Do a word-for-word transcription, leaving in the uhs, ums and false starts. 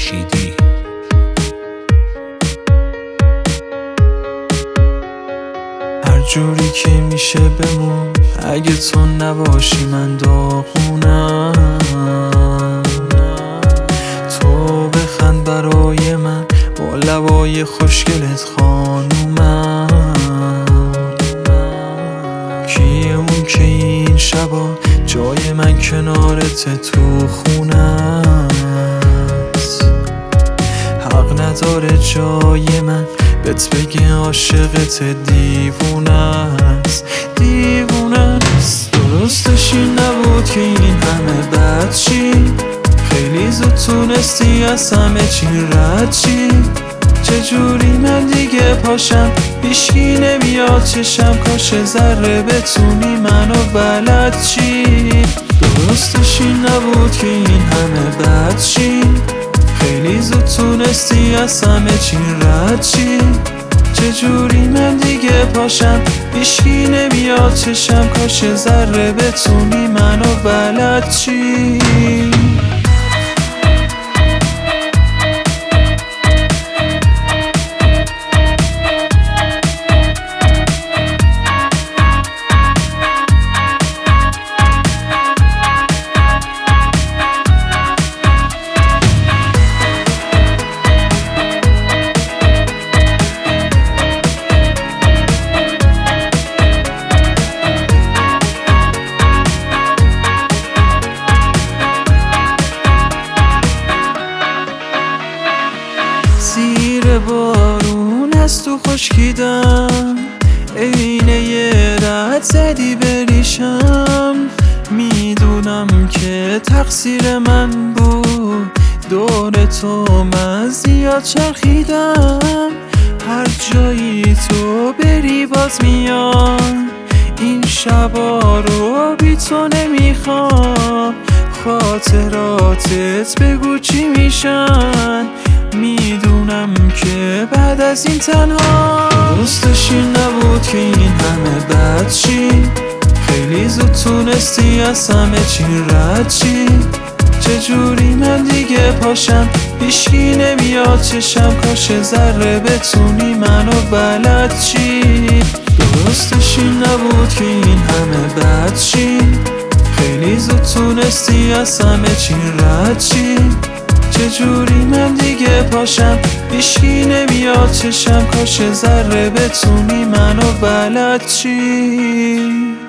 خورشیدی. هر جوری که میشه بمون، اگه تو نباشی من داغونم. تو بخند برای من با لبای خوشگلت خانومم. کیه اون که این شبا جای من کنارت تو خونم است؟ حق نداره جای من بهت بگه عاشقت دیوونه است، دیوونه است. درستش این نبود که این همه بد چی، خیلی زود تونستی از همه چی رد چی. چجوری من دیگه پاشم هیچکی نمیاد چشم، کاش ذره بتونی منو بلد چی. درستش این نبود که این همه بد چی، خیلی زود تونستی از همه چی رد چی. چجوری من دیگه پاشم هیچکی نمیاد چشم، کاش ذره بتونی منو بلد چی. زیر بارون از تو خشکیدم، عینه یه رد زدی بریشم. میدونم که تقصیر من بود، دور تو من زیاد چرخیدم. هر جایی تو بری باز میام، این شبا رو بی تو نمیخوام. خاطراتت بگو چی میشن، میدونم که بعد از این تنها. درستش این نبود که این همه بد چی، خیلی زود تونستی از همه چی رد چی. چجوری من دیگه پاشم هیچکی نمیاد چشم، کاش ذره بتونی منو بلد چی. درستش این نبود که این همه بد چی، خیلی زود تونستی از همه چی رد چی. چجوری من دیگه پاشم هیچکی نمیاد چشم، کاش ذره بتونی منو بلد چی.